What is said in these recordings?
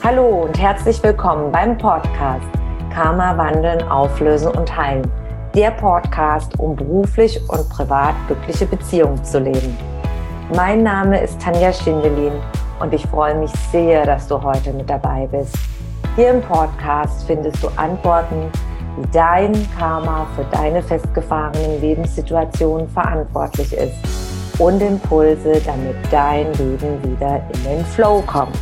Hallo und herzlich willkommen beim Podcast Karma wandeln, auflösen und heilen. Der Podcast, um beruflich und privat glückliche Beziehungen zu leben. Mein Name ist Tanja Schindelin und ich freue mich sehr, dass du heute mit dabei bist. Hier im Podcast findest du Antworten, wie dein Karma für deine festgefahrenen Lebenssituationen verantwortlich ist und Impulse, damit dein Leben wieder in den Flow kommt.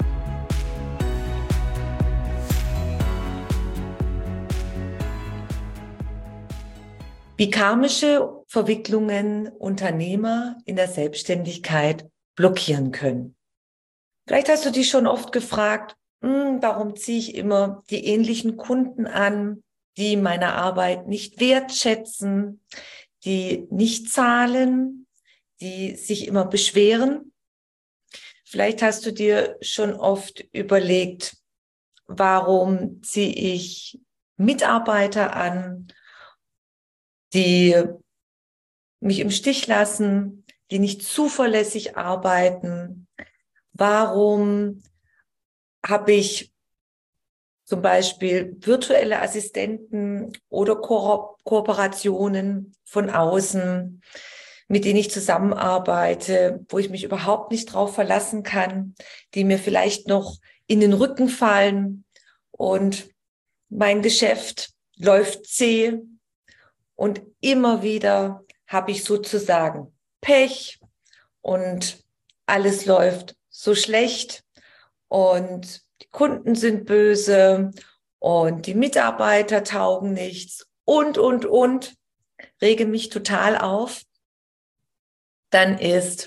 Wie karmische Verwicklungen Unternehmer in der Selbstständigkeit blockieren können. Vielleicht hast du dich schon oft gefragt, warum ziehe ich immer die ähnlichen Kunden an, die meine Arbeit nicht wertschätzen, die nicht zahlen, die sich immer beschweren. Vielleicht hast du dir schon oft überlegt, warum ziehe ich Mitarbeiter an, die mich im Stich lassen, die nicht zuverlässig arbeiten. Warum habe ich zum Beispiel virtuelle Assistenten oder Kooperationen von außen, mit denen ich zusammenarbeite, wo ich mich überhaupt nicht drauf verlassen kann, die mir vielleicht noch in den Rücken fallen und mein Geschäft läuft zäh. Und immer wieder habe ich sozusagen Pech und alles läuft so schlecht und die Kunden sind böse und die Mitarbeiter taugen nichts und, rege mich total auf. Dann ist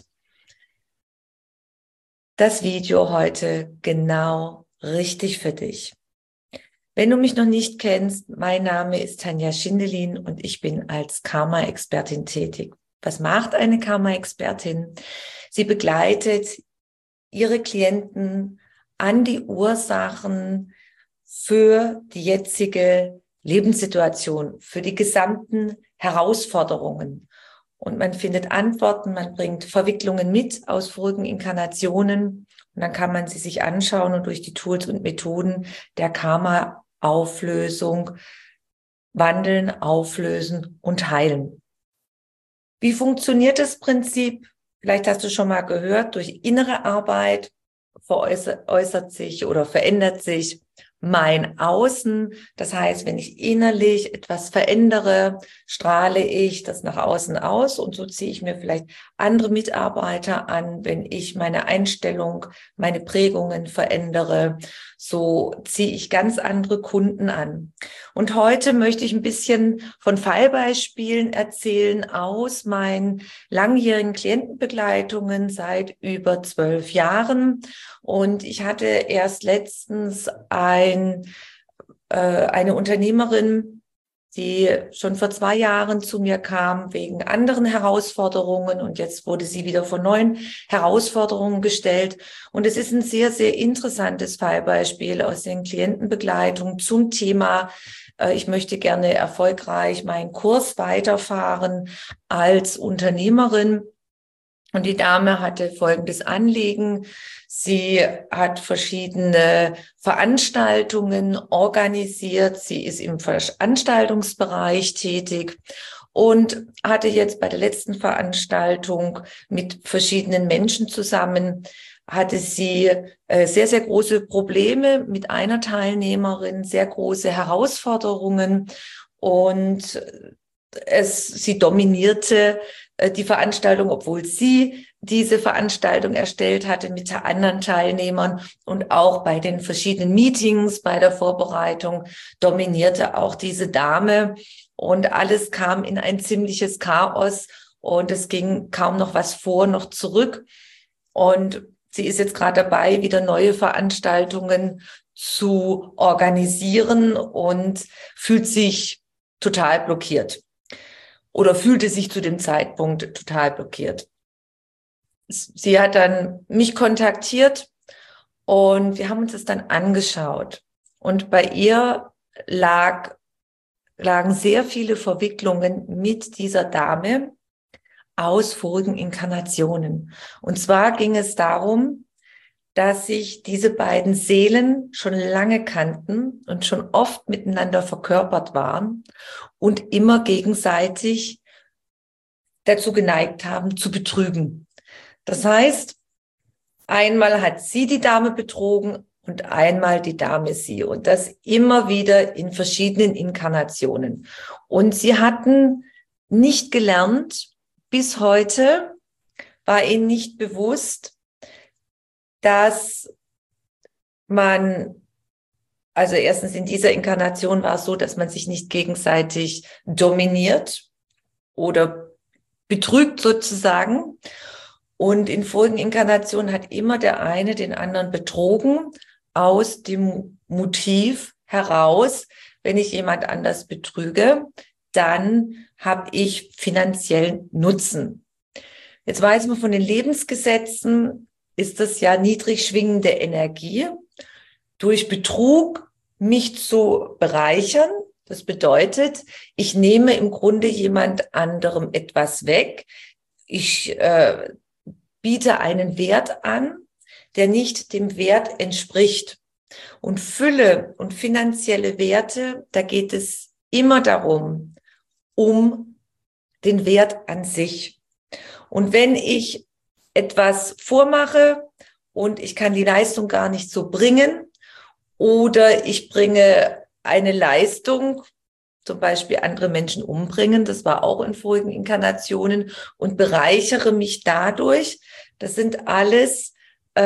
das Video heute genau richtig für dich. Wenn du mich noch nicht kennst, mein Name ist Tanja Schindelin und ich bin als Karma-Expertin tätig. Was macht eine Karma-Expertin? Sie begleitet ihre Klienten an die Ursachen für die jetzige Lebenssituation, für die gesamten Herausforderungen. Und man findet Antworten, man bringt Verwicklungen mit aus vorigen Inkarnationen und dann kann man sie sich anschauen und durch die Tools und Methoden der Karma-Auflösung wandeln, auflösen und heilen. Wie funktioniert das Prinzip? Vielleicht hast du schon mal gehört, durch innere Arbeit äußert sich oder verändert sich mein Außen. Das heißt, wenn ich innerlich etwas verändere, strahle ich das nach außen aus und so ziehe ich mir vielleicht andere Mitarbeiter an. Wenn ich meine Einstellung, meine Prägungen verändere, so ziehe ich ganz andere Kunden an. Und heute möchte ich ein bisschen von Fallbeispielen erzählen aus meinen langjährigen Klientenbegleitungen seit über 12 Jahren. Und ich hatte erst letztens eine Unternehmerin, die schon vor 2 Jahren zu mir kam wegen anderen Herausforderungen und jetzt wurde sie wieder vor neuen Herausforderungen gestellt. Und es ist ein sehr, sehr interessantes Fallbeispiel aus den Klientenbegleitungen zum Thema, ich möchte gerne erfolgreich meinen Kurs weiterfahren als Unternehmerin. Und die Dame hatte folgendes Anliegen. Sie hat verschiedene Veranstaltungen organisiert. Sie ist im Veranstaltungsbereich tätig und hatte jetzt bei der letzten Veranstaltung mit verschiedenen Menschen zusammen, hatte sie sehr, sehr große Probleme mit einer Teilnehmerin, sehr große Herausforderungen und sie dominierte die Veranstaltung, obwohl sie diese Veranstaltung erstellt hatte mit anderen Teilnehmern und auch bei den verschiedenen Meetings, bei der Vorbereitung dominierte auch diese Dame und alles kam in ein ziemliches Chaos und es ging kaum noch was vor, noch zurück und sie ist jetzt gerade dabei, wieder neue Veranstaltungen zu organisieren und fühlt sich total blockiert. Oder fühlte sich zu dem Zeitpunkt total blockiert. Sie hat dann mich kontaktiert und wir haben uns das dann angeschaut. Und bei ihr lagen sehr viele Verwicklungen mit dieser Dame aus vorigen Inkarnationen. Und zwar ging es darum, dass sich diese beiden Seelen schon lange kannten und schon oft miteinander verkörpert waren und immer gegenseitig dazu geneigt haben, zu betrügen. Das heißt, einmal hat sie die Dame betrogen und einmal die Dame sie. Und das immer wieder in verschiedenen Inkarnationen. Und sie hatten nicht gelernt, bis heute war ihnen nicht bewusst, dass man, also erstens in dieser Inkarnation war es so, dass man sich nicht gegenseitig dominiert oder betrügt sozusagen. Und in vorigen Inkarnationen hat immer der eine den anderen betrogen aus dem Motiv heraus, wenn ich jemand anders betrüge, dann habe ich finanziellen Nutzen. Jetzt weiß man von den Lebensgesetzen, ist das ja niedrig schwingende Energie, durch Betrug mich zu bereichern. Das bedeutet, ich nehme im Grunde jemand anderem etwas weg. Ich biete einen Wert an, der nicht dem Wert entspricht. Und Fülle und finanzielle Werte, da geht es immer darum, um den Wert an sich. Und wenn ich etwas vormache und ich kann die Leistung gar nicht so bringen oder ich bringe eine Leistung, zum Beispiel andere Menschen umbringen, das war auch in vorigen Inkarnationen, und bereichere mich dadurch, das sind alles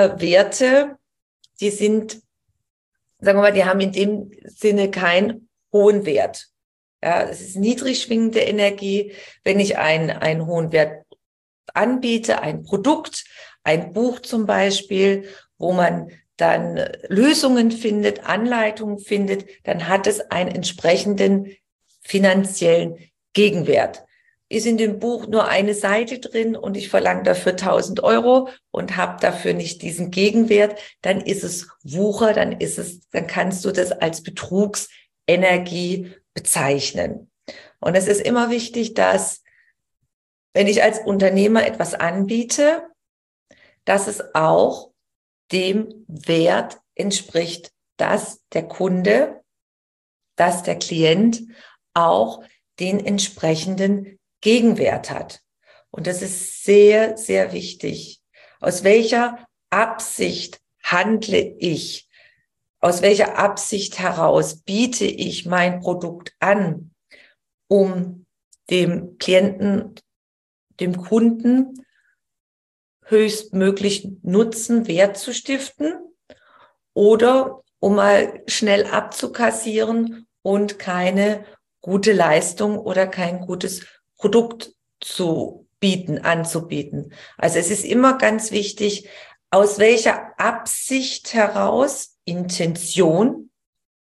Werte, die sind, sagen wir mal, die haben in dem Sinne keinen hohen Wert. Ja, es ist niedrig schwingende Energie. Wenn ich einen hohen Wert anbiete, ein Produkt, ein Buch zum Beispiel, wo man dann Lösungen findet, Anleitungen findet, dann hat es einen entsprechenden finanziellen Gegenwert. Ist in dem Buch nur eine Seite drin und ich verlange dafür 1.000 Euro und habe dafür nicht diesen Gegenwert, dann ist es Wucher, dann kannst du das als Betrugsenergie bezeichnen. Und es ist immer wichtig, dass, wenn ich als Unternehmer etwas anbiete, dass es auch dem Wert entspricht, dass der Kunde, dass der Klient auch den entsprechenden Gegenwert hat. Und das ist sehr, sehr wichtig. Aus welcher Absicht handle ich? Aus welcher Absicht heraus biete ich mein Produkt an, um dem Klienten, dem Kunden höchstmöglichen Nutzen, Wert zu stiften oder um mal schnell abzukassieren und keine gute Leistung oder kein gutes Produkt anzubieten. Also es ist immer ganz wichtig, aus welcher Absicht heraus, Intention,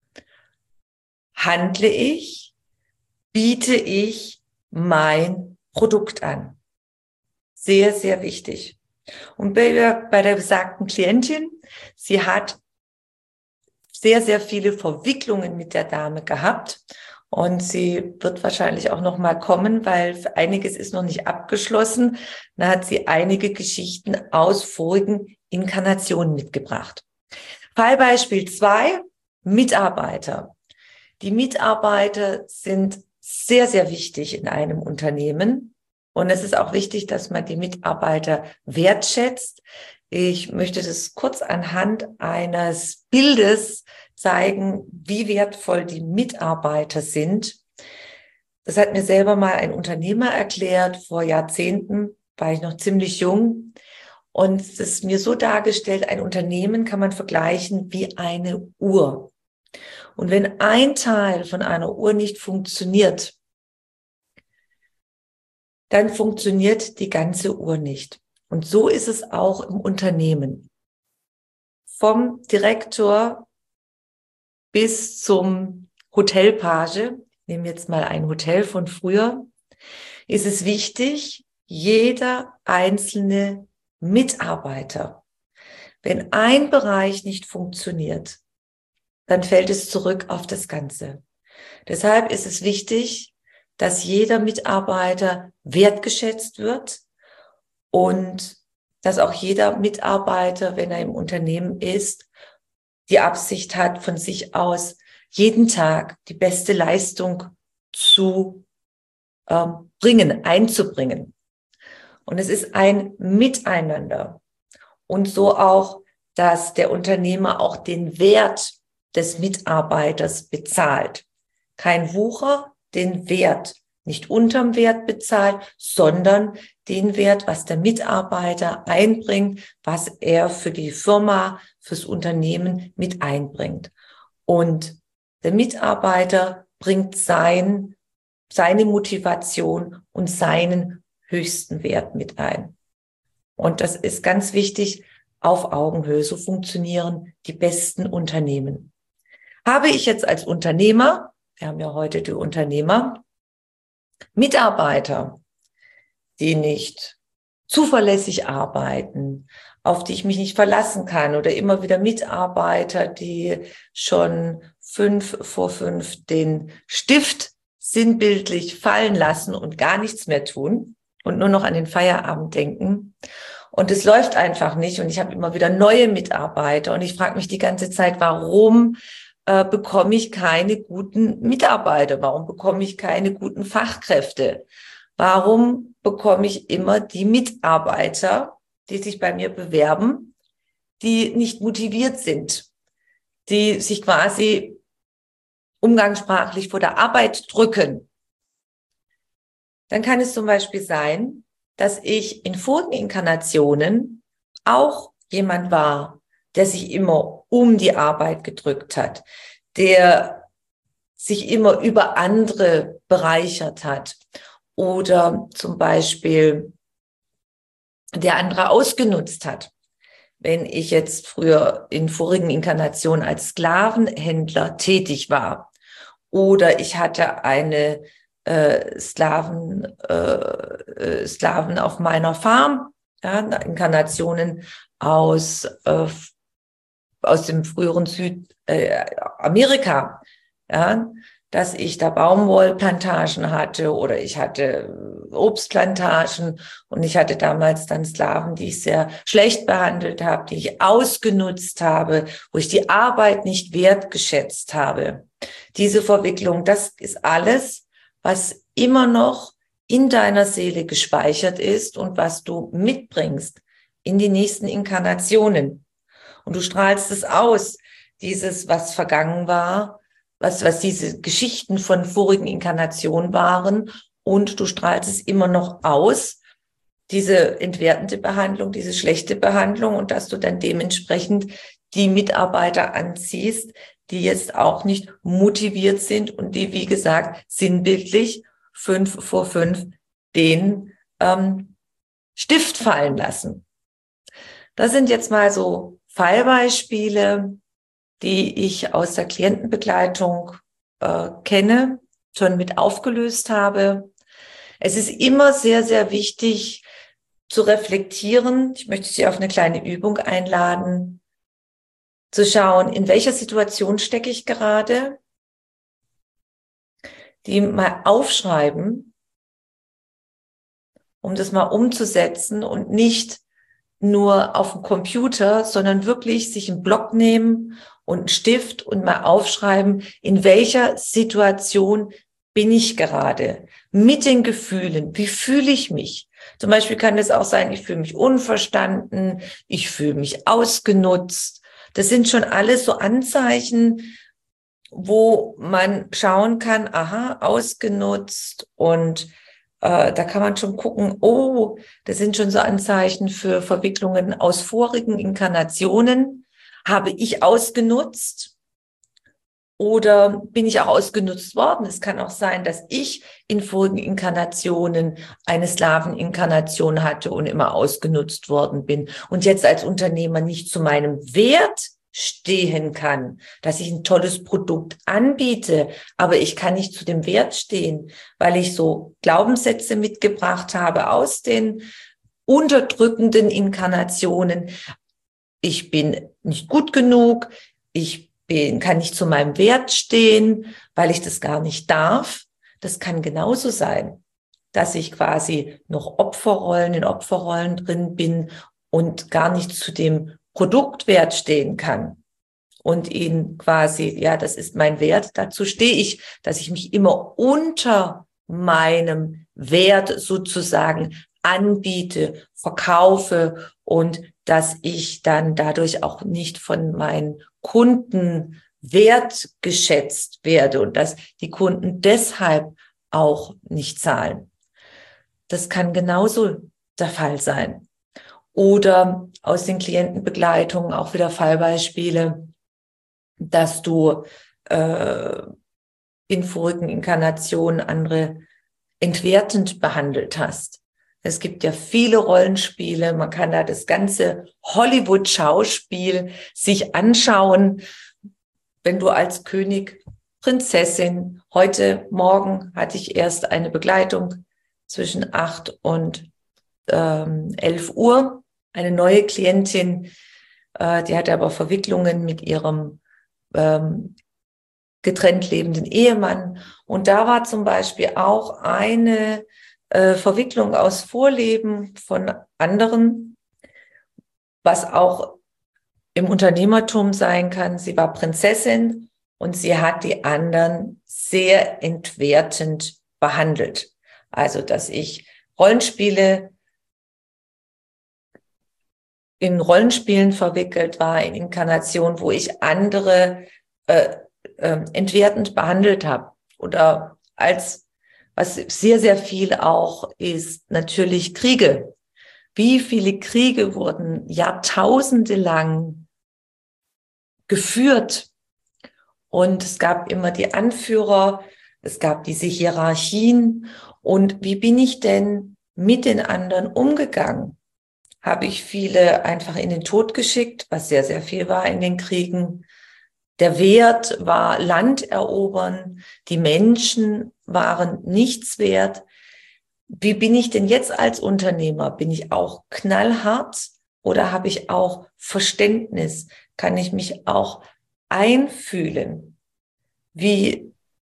handle ich, biete ich mein Produkt an. Sehr, sehr wichtig. Und bei der besagten Klientin, sie hat sehr, sehr viele Verwicklungen mit der Dame gehabt. Und sie wird wahrscheinlich auch noch mal kommen, weil einiges ist noch nicht abgeschlossen. Da hat sie einige Geschichten aus vorigen Inkarnationen mitgebracht. Fallbeispiel 2, Mitarbeiter. Die Mitarbeiter sind sehr, sehr wichtig in einem Unternehmen. Und es ist auch wichtig, dass man die Mitarbeiter wertschätzt. Ich möchte das kurz anhand eines Bildes zeigen, wie wertvoll die Mitarbeiter sind. Das hat mir selber mal ein Unternehmer erklärt. Vor Jahrzehnten war ich noch ziemlich jung. Und es ist mir so dargestellt, ein Unternehmen kann man vergleichen wie eine Uhr. Und wenn ein Teil von einer Uhr nicht funktioniert, dann funktioniert die ganze Uhr nicht. Und so ist es auch im Unternehmen. Vom Direktor bis zum Hotelpage, ich nehme jetzt mal ein Hotel von früher, ist es wichtig, jeder einzelne Mitarbeiter, wenn ein Bereich nicht funktioniert, dann fällt es zurück auf das Ganze. Deshalb ist es wichtig, dass jeder Mitarbeiter wertgeschätzt wird und dass auch jeder Mitarbeiter, wenn er im Unternehmen ist, die Absicht hat, von sich aus jeden Tag die beste Leistung zu bringen, einzubringen. Und es ist ein Miteinander. Und so auch, dass der Unternehmer auch den Wert des Mitarbeiters bezahlt. Kein Wucher, den Wert, nicht unterm Wert bezahlt, sondern den Wert, was der Mitarbeiter einbringt, was er für die Firma, fürs Unternehmen mit einbringt. Und der Mitarbeiter bringt seine Motivation und seinen höchsten Wert mit ein. Und das ist ganz wichtig, auf Augenhöhe. So funktionieren die besten Unternehmen. Habe ich jetzt als Unternehmer, wir haben ja heute die Unternehmer, Mitarbeiter, die nicht zuverlässig arbeiten, auf die ich mich nicht verlassen kann, oder immer wieder Mitarbeiter, die schon 5 vor 5 den Stift sinnbildlich fallen lassen und gar nichts mehr tun und nur noch an den Feierabend denken. Und es läuft einfach nicht. Und ich habe immer wieder neue Mitarbeiter. Und ich frage mich die ganze Zeit, warum bekomme ich keine guten Mitarbeiter? Warum bekomme ich keine guten Fachkräfte? Warum bekomme ich immer die Mitarbeiter, die sich bei mir bewerben, die nicht motiviert sind, die sich quasi umgangssprachlich vor der Arbeit drücken? Dann kann es zum Beispiel sein, dass ich in vorigen Inkarnationen auch jemand war, der sich immer um die Arbeit gedrückt hat, der sich immer über andere bereichert hat oder zum Beispiel der andere ausgenutzt hat. Wenn ich jetzt früher in vorigen Inkarnationen als Sklavenhändler tätig war oder ich hatte eine Sklaven auf meiner Farm, ja, Inkarnationen aus dem früheren Südamerika, ja, dass ich da Baumwollplantagen hatte oder ich hatte Obstplantagen und ich hatte damals dann Sklaven, die ich sehr schlecht behandelt habe, die ich ausgenutzt habe, wo ich die Arbeit nicht wertgeschätzt habe. Diese Verwicklung, das ist alles, was immer noch in deiner Seele gespeichert ist und was du mitbringst in die nächsten Inkarnationen. Und du strahlst es aus, dieses, was vergangen war, was diese Geschichten von vorigen Inkarnationen waren, und du strahlst es immer noch aus, diese entwertende Behandlung, diese schlechte Behandlung, und dass du dann dementsprechend die Mitarbeiter anziehst, die jetzt auch nicht motiviert sind und die, wie gesagt, sinnbildlich 5 vor 5 den Stift fallen lassen. Das sind jetzt mal so Fallbeispiele, die ich aus der Klientenbegleitung kenne, schon mit aufgelöst habe. Es ist immer sehr, sehr wichtig zu reflektieren. Ich möchte Sie auf eine kleine Übung einladen, zu schauen, in welcher Situation stecke ich gerade, die mal aufschreiben, um das mal umzusetzen und nicht nur auf dem Computer, sondern wirklich sich einen Block nehmen und einen Stift und mal aufschreiben, in welcher Situation bin ich gerade, mit den Gefühlen, wie fühle ich mich? Zum Beispiel kann es auch sein, ich fühle mich unverstanden, ich fühle mich ausgenutzt. Das sind schon alles so Anzeichen, wo man schauen kann, aha, ausgenutzt, und da kann man schon gucken, oh, das sind schon so Anzeichen für Verwicklungen aus vorigen Inkarnationen. Habe ich ausgenutzt oder bin ich auch ausgenutzt worden? Es kann auch sein, dass ich in vorigen Inkarnationen eine Sklaveninkarnation hatte und immer ausgenutzt worden bin und jetzt als Unternehmer nicht zu meinem Wert stehen kann, dass ich ein tolles Produkt anbiete, aber ich kann nicht zu dem Wert stehen, weil ich so Glaubenssätze mitgebracht habe aus den unterdrückenden Inkarnationen. Ich bin nicht gut genug, kann nicht zu meinem Wert stehen, weil ich das gar nicht darf. Das kann genauso sein, dass ich quasi noch in Opferrollen drin bin und gar nicht zu dem Produktwert stehen kann und ihn quasi, ja, das ist mein Wert, dazu stehe ich, dass ich mich immer unter meinem Wert sozusagen anbiete, verkaufe und dass ich dann dadurch auch nicht von meinen Kunden wertgeschätzt werde und dass die Kunden deshalb auch nicht zahlen. Das kann genauso der Fall sein. Oder aus den Klientenbegleitungen auch wieder Fallbeispiele, dass du in vorigen Inkarnationen andere entwertend behandelt hast. Es gibt ja viele Rollenspiele, man kann da das ganze Hollywood-Schauspiel sich anschauen, wenn du als König, Prinzessin, heute Morgen hatte ich erst eine Begleitung zwischen 8 und 11 Uhr, eine neue Klientin, die hatte aber Verwicklungen mit ihrem getrennt lebenden Ehemann. Und da war zum Beispiel auch eine Verwicklung aus Vorleben von anderen, was auch im Unternehmertum sein kann. Sie war Prinzessin und sie hat die anderen sehr entwertend behandelt. Also, dass ich in Rollenspielen verwickelt war, in Inkarnationen, wo ich andere entwertend behandelt habe. Oder was sehr, sehr viel auch ist, natürlich Kriege. Wie viele Kriege wurden jahrtausende lang geführt? Und es gab immer die Anführer, es gab diese Hierarchien. Und wie bin ich denn mit den anderen umgegangen? Habe ich viele einfach in den Tod geschickt, was sehr, sehr viel war in den Kriegen. Der Wert war Land erobern, die Menschen waren nichts wert. Wie bin ich denn jetzt als Unternehmer? Bin ich auch knallhart oder habe ich auch Verständnis? Kann ich mich auch einfühlen? Wie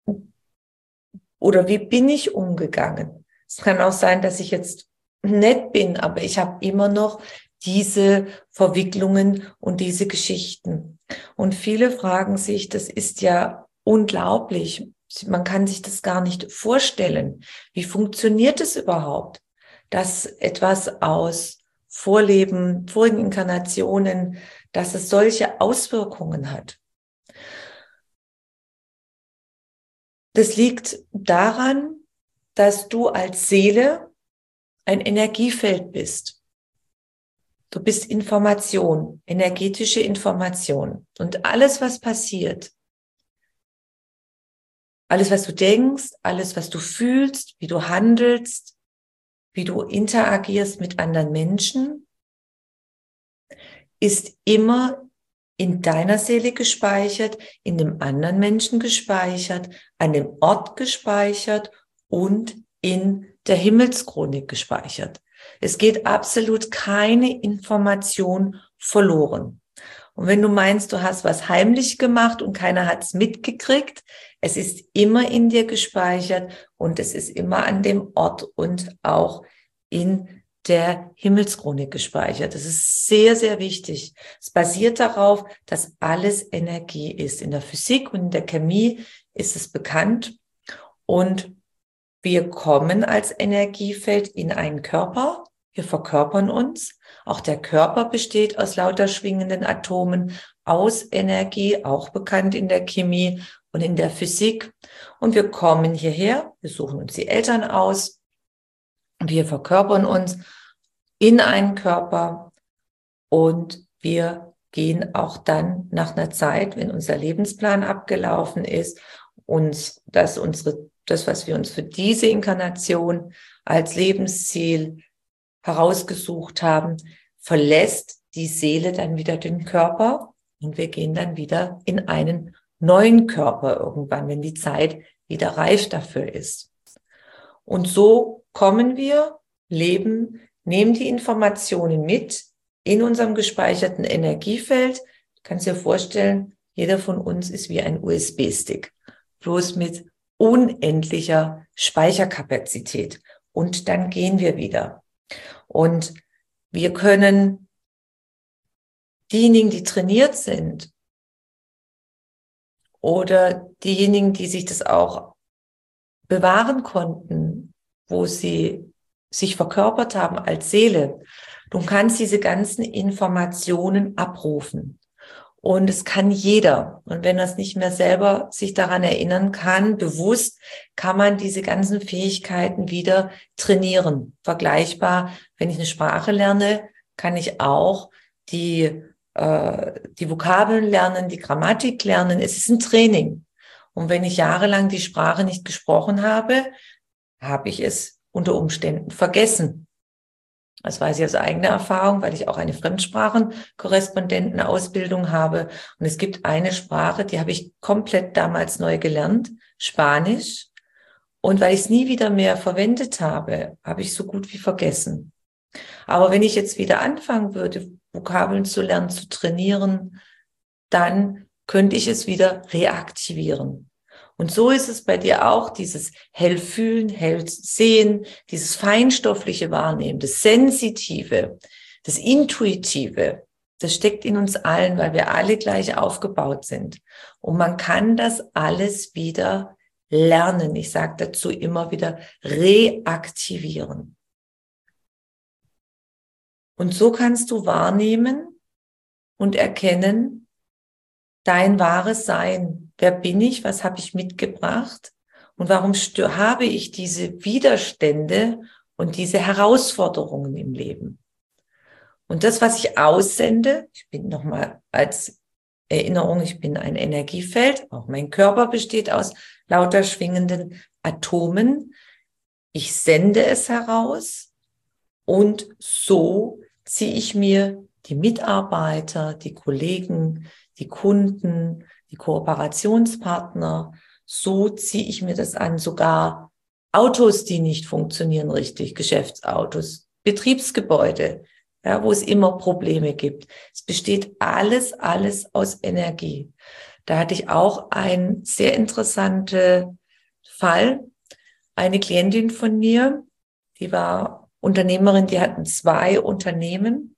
bin ich umgegangen? Es kann auch sein, dass ich jetzt nett bin, aber ich habe immer noch diese Verwicklungen und diese Geschichten. Und viele fragen sich, das ist ja unglaublich. Man kann sich das gar nicht vorstellen. Wie funktioniert es überhaupt, dass etwas aus Vorleben, vorigen Inkarnationen, dass es solche Auswirkungen hat? Das liegt daran, dass du als Seele ein Energiefeld bist. Du bist Information, energetische Information. Und alles, was passiert, alles, was du denkst, alles, was du fühlst, wie du handelst, wie du interagierst mit anderen Menschen, ist immer in deiner Seele gespeichert, in dem anderen Menschen gespeichert, an dem Ort gespeichert und in der Himmelschronik gespeichert. Es geht absolut keine Information verloren. Und wenn du meinst, du hast was heimlich gemacht und keiner hat es mitgekriegt, es ist immer in dir gespeichert und es ist immer an dem Ort und auch in der Himmelschronik gespeichert. Das ist sehr, sehr wichtig. Es basiert darauf, dass alles Energie ist. In der Physik und in der Chemie ist es bekannt. Und wir kommen als Energiefeld in einen Körper. Wir verkörpern uns. Auch der Körper besteht aus lauter schwingenden Atomen, aus Energie, auch bekannt in der Chemie und in der Physik. Und wir kommen hierher, wir suchen uns die Eltern aus. Wir verkörpern uns in einen Körper und wir gehen auch dann nach einer Zeit, wenn unser Lebensplan abgelaufen ist, das, was wir uns für diese Inkarnation als Lebensziel herausgesucht haben, verlässt die Seele dann wieder den Körper und wir gehen dann wieder in einen neuen Körper irgendwann, wenn die Zeit wieder reif dafür ist. Und so kommen wir, leben, nehmen die Informationen mit in unserem gespeicherten Energiefeld. Du kannst dir vorstellen, jeder von uns ist wie ein USB-Stick, bloß mit unendlicher Speicherkapazität. Und dann gehen wir wieder. Und Wir können diejenigen, die trainiert sind oder diejenigen, die sich das auch bewahren konnten, wo sie sich verkörpert haben als Seele, du kannst diese ganzen Informationen abrufen. Und es kann jeder. Und wenn er es nicht mehr selber sich daran erinnern kann, bewusst, kann man diese ganzen Fähigkeiten wieder trainieren. Vergleichbar, wenn ich eine Sprache lerne, kann ich auch die Vokabeln lernen, die Grammatik lernen. Es ist ein Training. Und wenn ich jahrelang die Sprache nicht gesprochen habe, habe ich es unter Umständen vergessen. Das weiß ich aus eigener Erfahrung, weil ich auch eine Fremdsprachenkorrespondentenausbildung habe. Und es gibt eine Sprache, die habe ich komplett damals neu gelernt, Spanisch. Und weil ich es nie wieder mehr verwendet habe, habe ich so gut wie vergessen. Aber wenn ich jetzt wieder anfangen würde, Vokabeln zu lernen, zu trainieren, dann könnte ich es wieder reaktivieren. Und so ist es bei dir auch, dieses Hellfühlen, Hellsehen, dieses feinstoffliche Wahrnehmen, das Sensitive, das Intuitive, das steckt in uns allen, weil wir alle gleich aufgebaut sind. Und man kann das alles wieder lernen. Ich sage dazu immer wieder reaktivieren. Und so kannst du wahrnehmen und erkennen, dein wahres Sein. Wer bin ich? Was habe ich mitgebracht? Und warum habe ich diese Widerstände und diese Herausforderungen im Leben? Und das, was ich aussende, ich bin nochmal als Erinnerung, ich bin ein Energiefeld, auch mein Körper besteht aus lauter schwingenden Atomen. Ich sende es heraus und so ziehe ich mir die Mitarbeiter, die Kollegen, die Kunden, die Kooperationspartner, so ziehe ich mir das an, sogar Autos, die nicht funktionieren richtig, Geschäftsautos, Betriebsgebäude, ja, wo es immer Probleme gibt. Es besteht alles aus Energie. Da hatte ich auch einen sehr interessanten Fall. Eine Klientin von mir, die war Unternehmerin, die hatten 2 Unternehmen.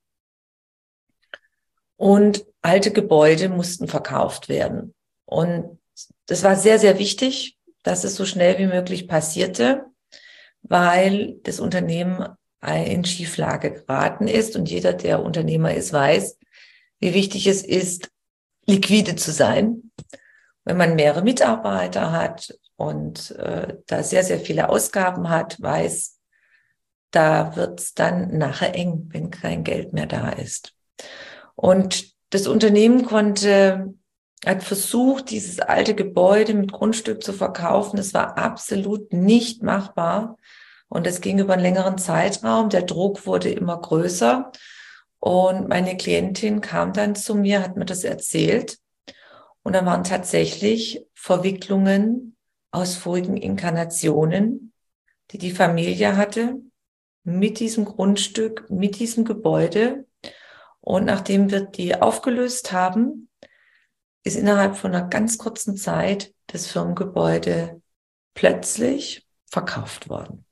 Und alte Gebäude mussten verkauft werden. Und das war sehr, sehr wichtig, dass es so schnell wie möglich passierte, weil das Unternehmen in Schieflage geraten ist. Und jeder, der Unternehmer ist, weiß, wie wichtig es ist, liquide zu sein, wenn man mehrere Mitarbeiter hat und da sehr, sehr viele Ausgaben hat, weiß, da wird es dann nachher eng, wenn kein Geld mehr da ist. Und das Unternehmen hat versucht, dieses alte Gebäude mit Grundstück zu verkaufen. Das war absolut nicht machbar. Und es ging über einen längeren Zeitraum. Der Druck wurde immer größer. Und meine Klientin kam dann zu mir, hat mir das erzählt. Und da waren tatsächlich Verwicklungen aus vorigen Inkarnationen, die die Familie hatte, mit diesem Grundstück, mit diesem Gebäude. Und nachdem wir die aufgelöst haben, ist innerhalb von einer ganz kurzen Zeit das Firmengebäude plötzlich verkauft worden.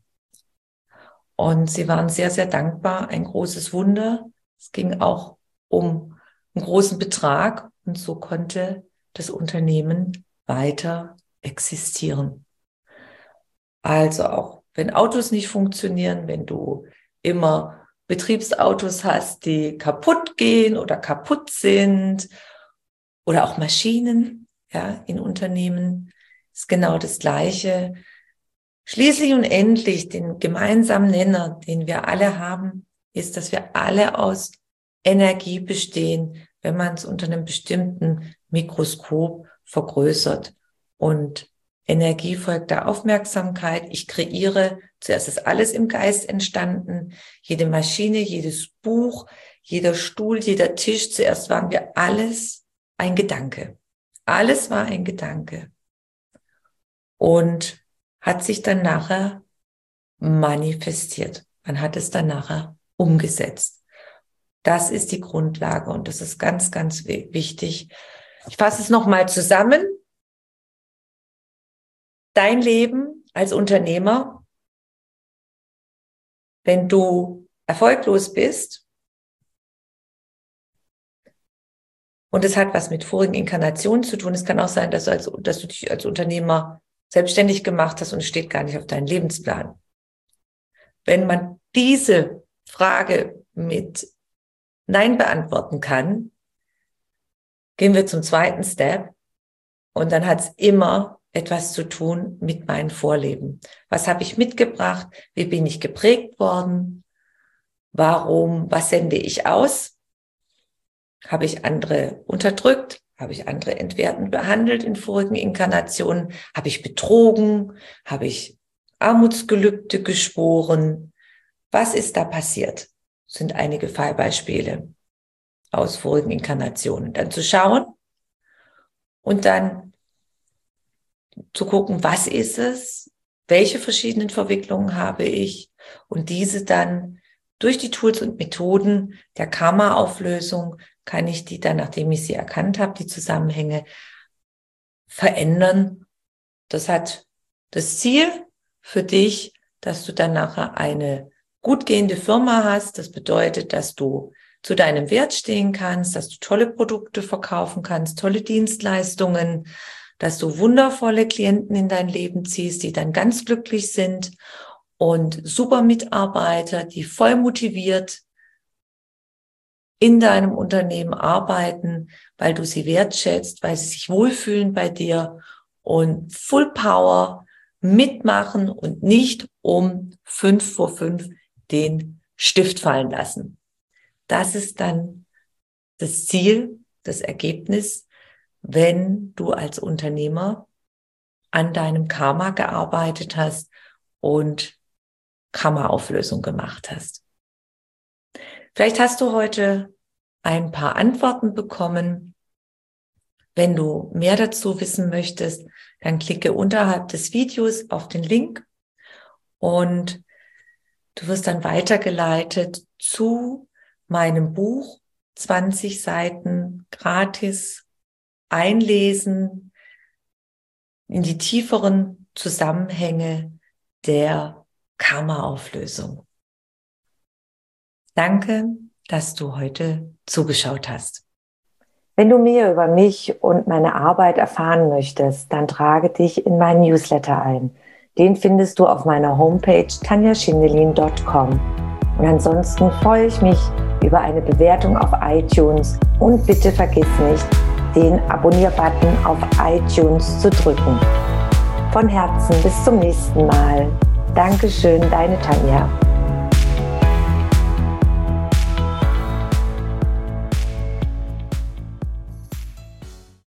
Und sie waren sehr, sehr dankbar, ein großes Wunder. Es ging auch um einen großen Betrag und so konnte das Unternehmen weiter existieren. Also auch wenn Autos nicht funktionieren, wenn du immer Betriebsautos hast, die kaputt gehen oder kaputt sind oder auch Maschinen, ja, in Unternehmen, ist genau das Gleiche. Schließlich und endlich den gemeinsamen Nenner, den wir alle haben, ist, dass wir alle aus Energie bestehen, wenn man es unter einem bestimmten Mikroskop vergrößert. Und Energie folgt der Aufmerksamkeit. Ich kreiere, zuerst ist alles im Geist entstanden. Jede Maschine, jedes Buch, jeder Stuhl, jeder Tisch. Zuerst waren wir alles ein Gedanke. Alles war ein Gedanke. Und hat sich dann nachher manifestiert. Man hat es dann nachher umgesetzt. Das ist die Grundlage und das ist ganz, ganz wichtig. Ich fasse es nochmal zusammen. Dein Leben als Unternehmer, wenn du erfolglos bist, und es hat was mit vorigen Inkarnationen zu tun. Es kann auch sein, dass du dich als Unternehmer selbstständig gemacht hast und es steht gar nicht auf deinem Lebensplan. Wenn man diese Frage mit Nein beantworten kann, gehen wir zum zweiten Step und dann hat es immer etwas zu tun mit meinem Vorleben. Was habe ich mitgebracht? Wie bin ich geprägt worden? Was sende ich aus? Habe ich andere unterdrückt? Habe ich andere entwertend behandelt in vorigen Inkarnationen? Habe ich betrogen? Habe ich Armutsgelübde geschworen? Was ist da passiert? Das sind einige Fallbeispiele aus vorigen Inkarnationen. Dann zu schauen und dann zu gucken, was ist es? Welche verschiedenen Verwicklungen habe ich? Und diese dann durch die Tools und Methoden der Karma-Auflösung kann ich die dann, nachdem ich sie erkannt habe, die Zusammenhänge verändern. Das hat das Ziel für dich, dass du dann nachher eine gut gehende Firma hast. Das bedeutet, dass du zu deinem Wert stehen kannst, dass du tolle Produkte verkaufen kannst, tolle Dienstleistungen, dass du wundervolle Klienten in dein Leben ziehst, die dann ganz glücklich sind und super Mitarbeiter, die voll motiviert in deinem Unternehmen arbeiten, weil du sie wertschätzt, weil sie sich wohlfühlen bei dir und Full Power mitmachen und nicht um 5 vor 5 den Stift fallen lassen. Das ist dann das Ziel, das Ergebnis, wenn du als Unternehmer an deinem Karma gearbeitet hast und Karma-Auflösung gemacht hast. Vielleicht hast du heute ein paar Antworten bekommen. Wenn du mehr dazu wissen möchtest, dann klicke unterhalb des Videos auf den Link und du wirst dann weitergeleitet zu meinem Buch, 20 Seiten gratis einlesen in die tieferen Zusammenhänge der Karma-Auflösung. Danke, dass du heute zugeschaut hast. Wenn du mehr über mich und meine Arbeit erfahren möchtest, dann trage dich in meinen Newsletter ein. Den findest du auf meiner Homepage tanjaschindelin.com. Und ansonsten freue ich mich über eine Bewertung auf iTunes und bitte vergiss nicht, den Abonnier-Button auf iTunes zu drücken. Von Herzen bis zum nächsten Mal. Dankeschön, deine Tanja.